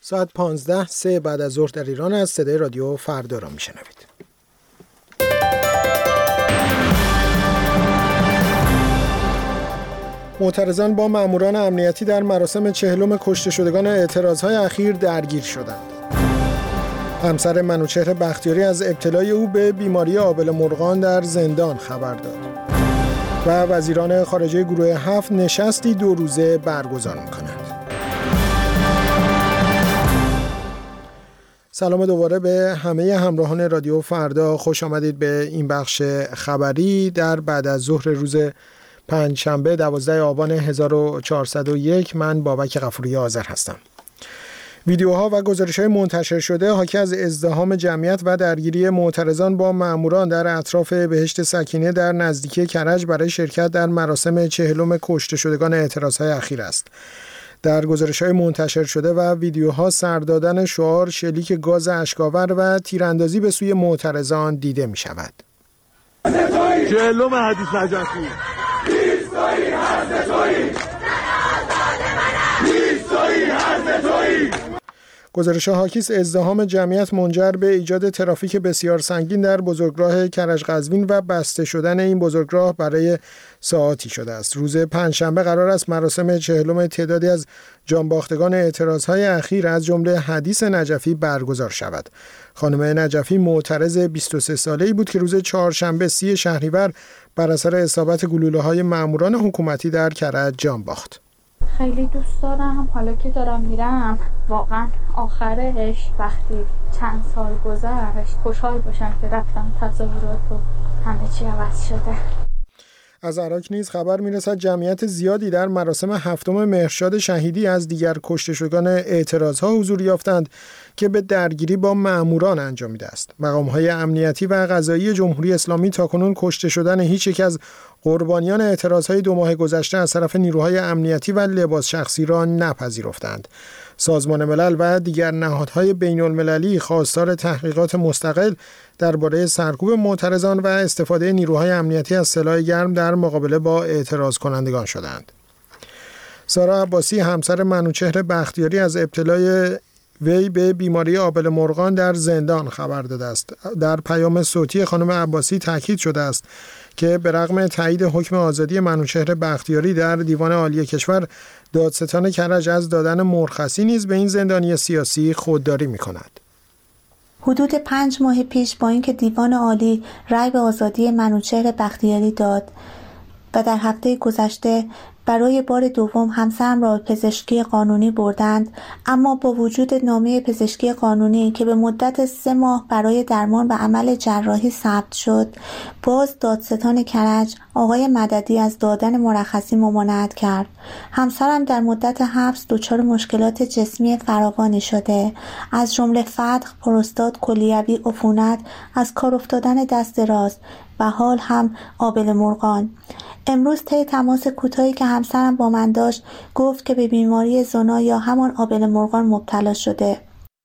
ساعت 15:03 بعد از ظهر در ایران است. صدای رادیو فردا را میشنوید. معترضان با ماموران امنیتی در مراسم 40 کشته شدگان اعتراضهای اخیر درگیر شدند. همسر منوچهر بختیاری از ابتلای او به بیماری آبله مرغان در زندان خبر داد. و وزیران خارجه گروه 7 نشستی 2 روزه برگزار می‌کنند. سلام دوباره به همه همراهان رادیو فردا. خوش آمدید به این بخش خبری در بعد از ظهر روز پنجشنبه 12 آبان 1401. من بابک غفوری آذر هستم. ویدیوها و گزارش‌های منتشر شده حاکی از ازدحام جمعیت و درگیری معترضان با ماموران در اطراف بهشت سکینه در نزدیکی کرج برای شرکت در مراسم 40 کشته شدگان اعتراضهای اخیر است. در گزارش‌های منتشر شده و ویدیوها سر دادن شعار، شلیک گاز اشک‌آور و تیراندازی به سوی معترضان دیده می‌شود. 40 حدیث نجفی گزارش‌ها حاکی از ازدحام جمعیت منجر به ایجاد ترافیک بسیار سنگین در بزرگراه کرج قزوین و بسته شدن این بزرگراه برای ساعاتی شده است. روز پنجشنبه قرار است مراسم 40 تعدادی از جانباختگان اعتراضهای اخیر از جمله حدیث نجفی برگزار شود. خانم نجفی معترض 23 ساله‌ای بود که روز چهارشنبه 30 شهریور بر اثر اصابت گلوله‌های ماموران حکومتی در کرج جان باخت. خیلی دوست دارم، حالا که دارم میرم واقعا آخرش وقتی چند سال گذشت خوشحال باشم که رفتم تظاهرات و همه چی عوض شده. از عراق نیز خبر میرسد جمعیت زیادی در مراسم 7 مهرشاد شهیدی از دیگر کشته شدگان اعتراضها حضور یافتند که به درگیری با ماموران انجامیده است. مقام‌های امنیتی و قضایی جمهوری اسلامی تاکنون کشته شدن هیچ یک از قربانیان اعتراضهای 2 ماه گذشته از طرف نیروهای امنیتی و لباس شخصی را نپذیرفتند. سازمان ملل و دیگر نهادهای بین‌المللی خواستار تحقیقات مستقل درباره سرکوب معترضان و استفاده نیروهای امنیتی از سلاح گرم در مقابله با اعتراض کنندگان شدند. سارا عباسی همسر منوچهر بختیاری از ابتلای وی به بیماری آبله مرغان در زندان خبر داده است. در پیام صوتی خانم عباسی تاکید شده است که به رغم تایید حکم آزادی منوچهر بختیاری در دیوان عالی کشور، دادستان کرج از دادن مرخصی نیز به این زندانی سیاسی خودداری می‌کند. حدود 5 ماه پیش با اینکه دیوان عالی رأی به آزادی منوچهر بختیاری داد و در هفته گذشته برای بار دوم همسرم را پزشکی قانونی بردند، اما با وجود نامه پزشکی قانونی که به مدت 3 ماه برای درمان و عمل جراحی ثبت شد، باز دادستان کرج آقای مددی از دادن مرخصی ممانعت کرد. همسرم در مدت حبس دچار مشکلات جسمی فراوانی شده، از جمله فتق، پروستات، کلیوی، عفونت، از کار افتادن دست راست و حال هم آبله مرغان. امروز طی تماس کوتاهی که همسرم با من داشت گفت که به بیماری زنا یا همان آبله مرغان مبتلا شده.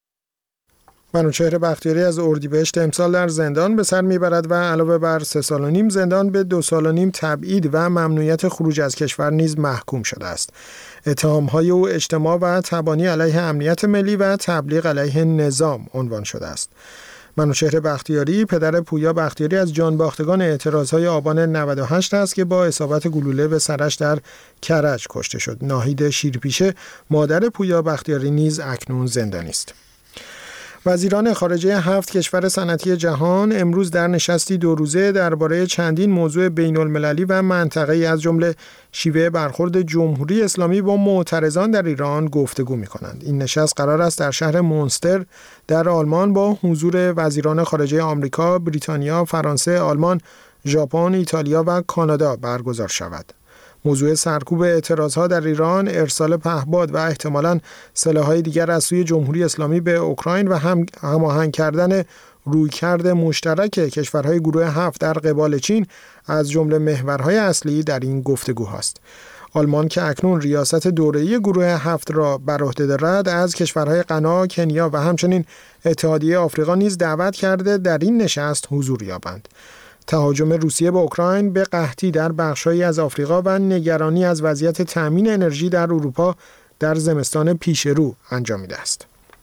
منوچهر بختیاری از اردیبهشت امسال در زندان به سر میبرد و علاوه بر 3 سال و نیم زندان به 2 سال و نیم تبعید و ممنوعیت خروج از کشور نیز محکوم شده است. اتهام‌های او اجتماع و تبانی علیه امنیت ملی و تبلیغ علیه نظام عنوان شده است. منوچهر بختیاری پدر پویا بختیاری از جانباختگان اعتراضهای آبان 98 است که با اصابت گلوله به سرش در کرج کشته شد. ناهید شیرپیشه مادر پویا بختیاری نیز اکنون زندانی است. وزیران خارجه 7 کشور صنعتی جهان امروز در نشستی 2 روزه درباره چندین موضوع بین‌المللی و منطقه‌ای از جمله شیوه برخورد جمهوری اسلامی با معترضان در ایران گفتگو می‌کنند. این نشست قرار است در شهر مونستر در آلمان با حضور وزیران خارجه آمریکا، بریتانیا، فرانسه، آلمان، ژاپن، ایتالیا و کانادا برگزار شود. موضوع سرکوب اعتراضها در ایران، ارسال پهپاد و احتمالاً سلاح‌های دیگر از سوی جمهوری اسلامی به اوکراین و هماهنگ کردن رویکرد مشترک کشورهای گروه 7 در قبال چین از جمله محورهای اصلی در این گفتگوهاست. آلمان که اکنون ریاست دوره‌ای گروه 7 را بر عهده دارد، از کشورهای غنا، کنیا و همچنین اتحادیه آفریقا نیز دعوت کرده در این نشست حضور یابند. تهاجم روسیه به اوکراین به قحطی در بخش‌هایی از آفریقا و نگرانی از وضعیت تامین انرژی در اروپا در زمستان پیش رو انجامیده است.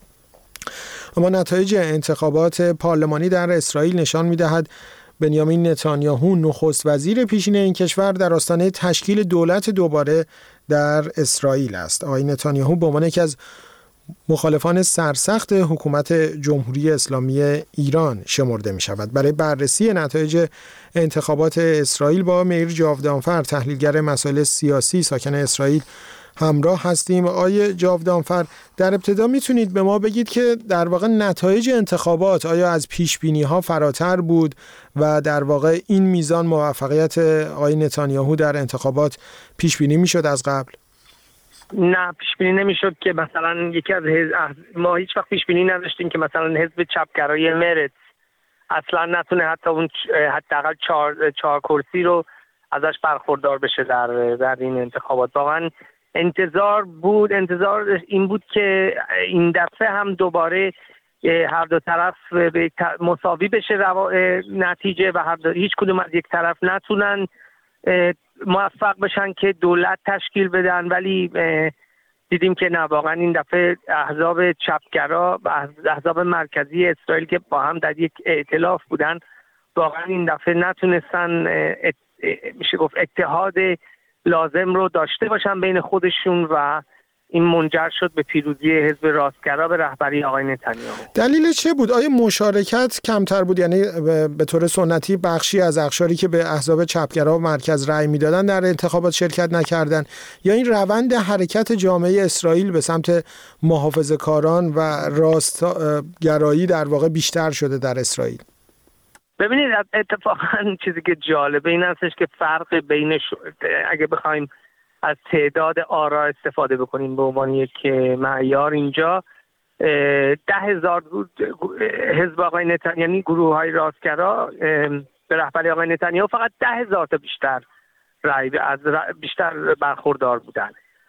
اما نتایج انتخابات پارلمانی در اسرائیل نشان می‌دهد بنیامین نتانیاهو نخست وزیر پیشین این کشور در آستانه تشکیل دولت دوباره در اسرائیل است. آقای نتانیاهو به عنوان یکی از مخالفان سرسخت حکومت جمهوری اسلامی ایران شمرده می شود. برای بررسی نتایج انتخابات اسرائیل با میر جاودانفر، تحلیلگر مسائل سیاسی ساکن اسرائیل همراه هستیم. آقای جاودانفر، در ابتدا میتونید به ما بگید که در واقع نتایج انتخابات آیا از پیش بینی ها فراتر بود و در واقع این میزان موفقیت آقای نتانیاهو در انتخابات پیش بینی میشد از قبل؟ نه، پیش بینی نمیشد که مثلا یکی از ما هیچ وقت پیش بینی نداشتیم که مثلا حزب چپگرای مرت اصلا نتونه حتی اون حداقل 4 کرسی رو ازش برخوردار بشه در این انتخابات. واقعا انتظار این بود که این دفعه هم دوباره هر دو طرف به مساوی بشه نتیجه و هیچ کدوم از یک طرف نتونن موفق بشن که دولت تشکیل بدن، ولی دیدیم که نه، واقعا این دفعه احزاب چپگرا و احزاب مرکزی اسرائیل که با هم در یک ائتلاف بودن واقعا این دفعه نتونستن میشه گفت اتحاد لازم رو داشته باشن بین خودشون و این منجر شد به پیروزی حزب راستگرا به رهبری آقای نتانیاهو. دلیل چه بود؟ آیا مشارکت کمتر بود، یعنی به طور سنتی بخشی از اقشاری که به احزاب چپگرا و مرکز رأی میدادن در انتخابات شرکت نکردن، یا این روند حرکت جامعه اسرائیل به سمت محافظه‌کاران و راستگرایی در واقع بیشتر شده در اسرائیل؟ ببینید، اتفاقا چیزی که جالبه این هستش که فرق بین اگه بخوایم از تعداد آرا استفاده بکنیم به عنوان یک معیار، اینجا 10,000 حزب آقای نتانیاهو، یعنی گروه های راستگرا به رهبری آقای نتانیاهو فقط 10,000 تا بیشتر برخوردار بودن.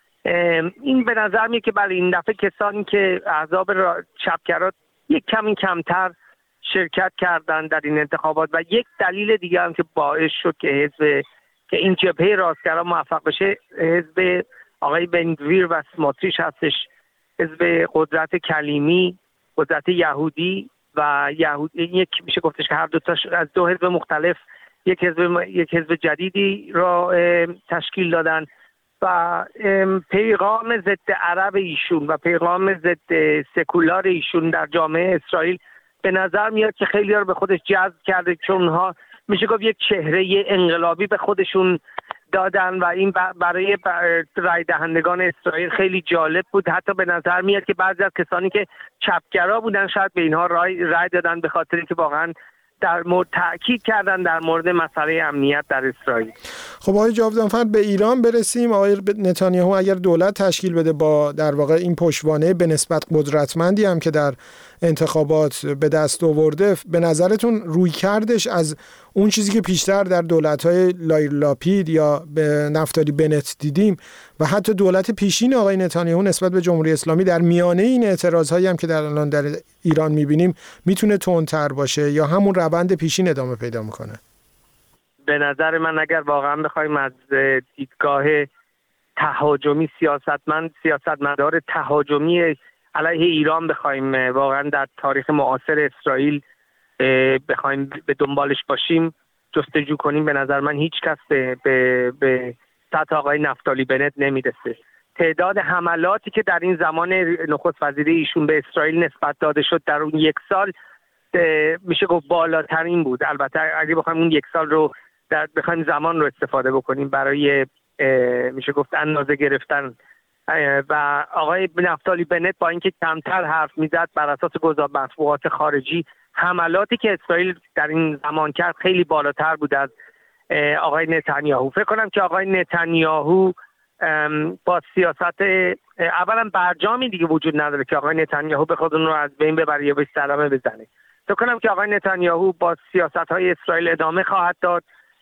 این به نظر میاد که بله، این دفعه کسانی که احزاب چپگرا یک کمی کمتر شرکت کردن در این انتخابات و یک دلیل دیگه هم که باعث شد که این جبهه راستگرا موفق بشه حزب آقای بنگویر و سموتریچ هستش. حزب قدرت کلیمی، قدرت یهودی و یک میشه گفتش که هر دو تا از دو حزب مختلف یک حزب جدیدی را تشکیل دادن و پیغام ضد عرب ایشون و پیغام ضد سکولار ایشون در جامعه اسرائیل به نظر میاد که خیلی ها رو به خودش جذب کرده، چون اونها میشه گفت یک چهره انقلابی به خودشون دادن و این برای رای دهندگان اسرائیل خیلی جالب بود. حتی به نظر میاد که بعضی از کسانی که چپگرا بودن شاید به اینها رای دادن به خاطر که واقعا در مورد تاکید کردن در مورد مسئله امنیت در اسرائیل. خب آقای جاودانفر، به ایران برسیم. آقای نتانیاهو اگر دولت تشکیل بده با در واقع این پشتوانه به نسبت قدرتمندی هم که در انتخابات به دست آورده، به نظرتون رویکردش از اون چیزی که پیشتر در دولت‌های لایر لاپید یا به نفتالی بنت دیدیم و حتی دولت پیشین آقای نتانیاهو نسبت به جمهوری اسلامی در میانه این اعتراض‌هایی هم که در الان در ایران می‌بینیم میتونه تندتر باشه یا همون روند پیشین ادامه پیدا میکنه؟ به نظر من اگر واقعا بخوایم از دیدگاه تهاجمی سیاستمدار تهاجمی علیه ایران بخوایم واقعا در تاریخ معاصر اسرائیل بخوایم به دنبالش باشیم، جستجو کنیم، به نظر من هیچ کس به سطح آقای نفتالی بنت نمیرسه. تعداد حملاتی که در این زمان نخست وزیری ایشون به اسرائیل نسبت داده شد در اون یک سال میشه گفت بالاترین بود. البته اگه بخوایم اون یک سال رو بخوایم زمان رو استفاده بکنیم برای میشه گفت اندازه گرفتن، و آقای نفتالی بنت با اینکه کمتر حرف میزد بر اساس مطبوعات خارجی، حملاتی که اسرائیل در این زمان کرد خیلی بالاتر بود از آقای نتانیاهو. فکر کنم که آقای نتانیاهو با سیاست اولا برجامی دیگه وجود نداره که آقای نتانیاهو به خود اون رو از بین ببره یا به سلامه بزنه. فکر کنم که آقای نتانیاهو با سیاست‌های اسرائیل ادامه خواهد داد.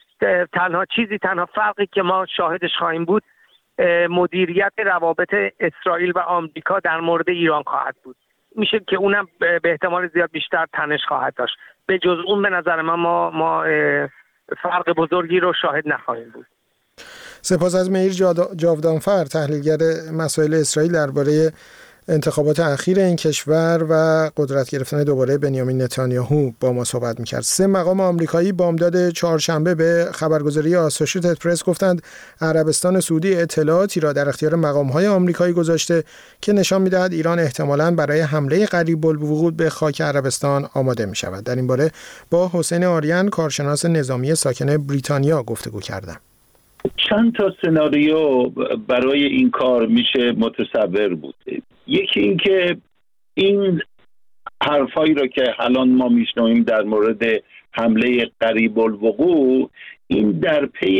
تنها فرقی که ما شاهدش خواهیم بود مدیریت روابط اسرائیل و آمریکا در مورد ایران خواهد بود. میشه که اونم به احتمال زیاد بیشتر تنش خواهد داشت. به جز اون به نظر من ما فرق بزرگی رو شاهد نخواهیم بود. سپاس از میر جاودانفر، تحلیلگر مسائل اسرائیل، درباره انتخابات اخیر این کشور و قدرت گرفتن دوباره بنیامین نتانیاهو با ما صحبت می‌کرد. 3 مقام آمریکایی بامداد چهارشنبه به خبرگزاری آسوشیتد پرس گفتند عربستان سعودی اطلاعاتی را در اختیار مقام‌های آمریکایی گذاشته که نشان می‌دهد ایران احتمالاً برای حمله قریب الوقوع به خاک عربستان آماده می‌شود. در این باره با حسین آریان کارشناس نظامی ساکن بریتانیا گفتگو کردم. چند تا سناریو برای این کار میشه متصور بود. یکی این که این حرفایی رو که الان ما میشنویم در مورد حمله قریب الوقوع، این در پی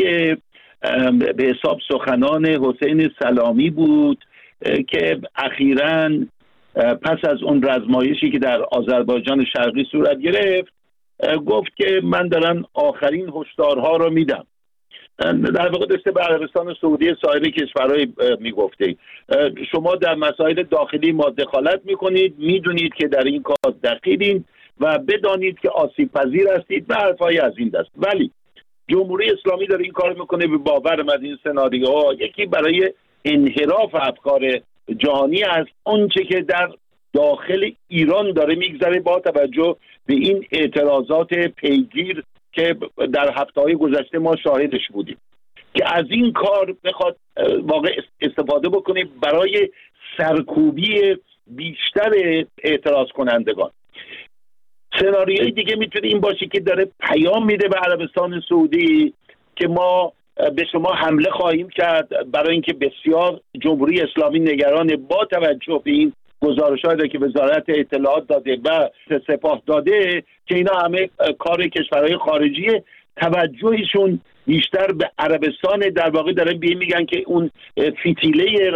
به حساب سخنان حسین سلامی بود که اخیراً پس از اون رزمایشی که در آذربایجان شرقی صورت گرفت گفت که من دارم آخرین هشدارها رو میدم. در واقع داشته به عربستان سعودی سایر کشورهای میگفته شما در مسائل داخلی ما دخالت میکنید، میدونید که در این کار دخیلین و بدانید که آسیب پذیر هستید و حرفای از این دست. ولی جمهوری اسلامی داره این کار میکنه به باورم از این سناریوها یکی برای انحراف افکار جهانی است، اونچه که در داخل ایران داره میگذره با توجه به این اعتراضات پیگیر که در هفته‌های گذشته ما شاهدش بودیم که از این کار بخواد واقع استفاده بکنه برای سرکوبی بیشتر اعتراض کنندگان. سناریوی دیگه میتونه این باشه که داره پیام میده به عربستان سعودی که ما به شما حمله خواهیم کرد، برای اینکه بسیار جمهوری اسلامی نگران با توجه به این گزارش‌هایی که وزارت اطلاعات داده و سپاه داده که اینا همه کار کشورهای خارجیه، توجهشون بیشتر به عربستان. در واقع دارن به این میگن که اون فتیله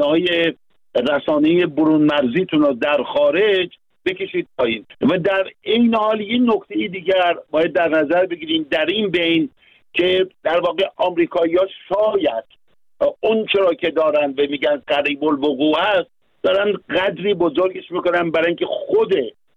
رسانه‌ای برون مرزیتون رو در خارج بکشید پایین. و در این حال یه نکته دیگر باید در نظر بگیریم در این بین که در واقع آمریکایی‌ها شاید اون چرا که دارن به میگن قریب الوقوع است دارن قدری بزرگش میکنن برای اینکه خود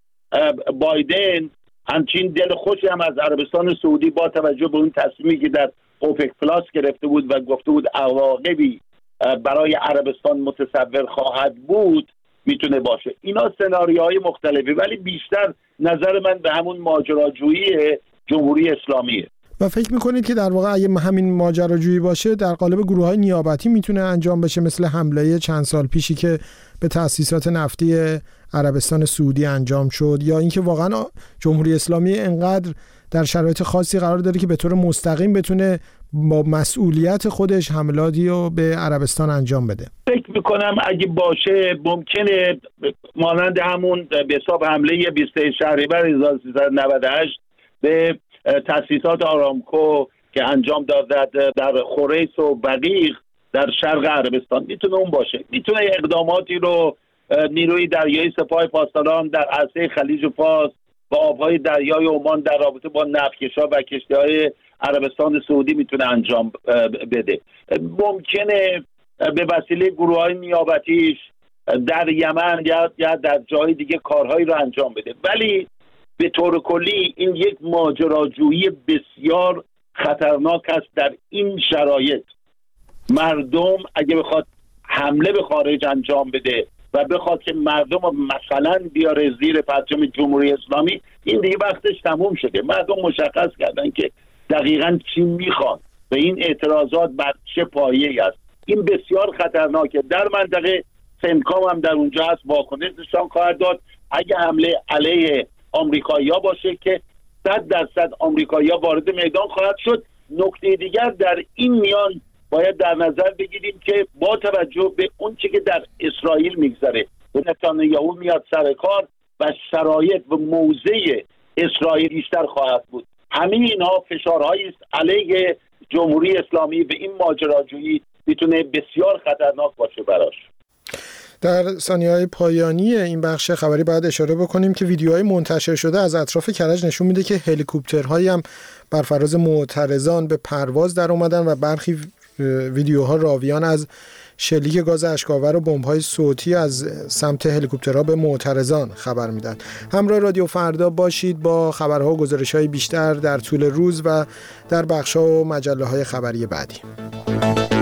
بایدن همچین دل خوشی هم از عربستان سعودی با توجه به اون تصمیمی که در اوپک پلاس گرفته بود و گفته بود عواقبی برای عربستان متصور خواهد بود میتونه باشه. اینا سناریوهای مختلفی، ولی بیشتر نظر من به همون ماجراجویی جمهوری اسلامیه. و فکر میکنید که در واقع اگه همین ماجراجویی باشه در قالب گروه‌های نیابتی میتونه انجام بشه، مثل حمله چند سال پیشی که به تأسیسات نفتی عربستان سعودی انجام شد، یا اینکه واقعا جمهوری اسلامی انقدر در شرایط خاصی قرار داره که به طور مستقیم بتونه با مسئولیت خودش حملاتی رو به عربستان انجام بده؟ فکر میکنم اگه باشه ممکنه مانند همون به حساب حمله 20 شهریور 1398 به تأسیسات آرامکو که انجام داد در خوریس و بقیق در شرق عربستان میتونه اون باشه. میتونه اقداماتی رو نیروی دریایی سپاه پاسداران در عرصه خلیج فارس با آبهای دریای عمان در رابطه با نفتکش‌ها و کشتی‌های عربستان سعودی میتونه انجام بده. ممکنه به وسیله گروه‌های نیابتیش در یمن یا در جای دیگه کارهایی رو انجام بده. ولی به طور کلی این یک ماجراجویی بسیار خطرناک است. در این شرایط مردم اگه بخواد حمله به خارج انجام بده و بخواد که مردم رو مثلا بیاره زیر پرچم جمهوری اسلامی، این دیگه وقتش تموم شده. مردم مشخص کردن که دقیقاً چی میخوان و این اعتراضات بر چه پایه‌ای است. این بسیار خطرناکه. در منطقه سنکام هم در اونجا هست، واکنش نشان خواهد داد اگه حمله علیه آمریکایی‌ها باشه که 100% آمریکایی‌ها وارد میدان خواهد شد. نکته دیگر در این میان باید در نظر بگیریم که با توجه به اون چیزی که در اسرائیل میگذره و نتانیاهو میاد سر کار و شرایط و موضع اسرائیل بیشتر خواهد بود. همه اینها فشارهایی است علیه جمهوری اسلامی و این ماجراجویی میتونه بسیار خطرناک باشه براش. در ثانیه‌های پایانی این بخش خبری باید اشاره بکنیم که ویدیوهای منتشر شده از اطراف کرج نشون میده که هلیکوپترهایی هم بر فراز معترضان به پرواز در اومدن و برخی ویدیوها راویان از شلیک گاز اشک‌آور و بمب‌های صوتی از سمت هلیکوپترها به معترضان خبر میدن. همراه رادیو فردا باشید با خبرها و گزارش‌های بیشتر در طول روز و در بخش‌ها و مجله‌های خبری بعدی.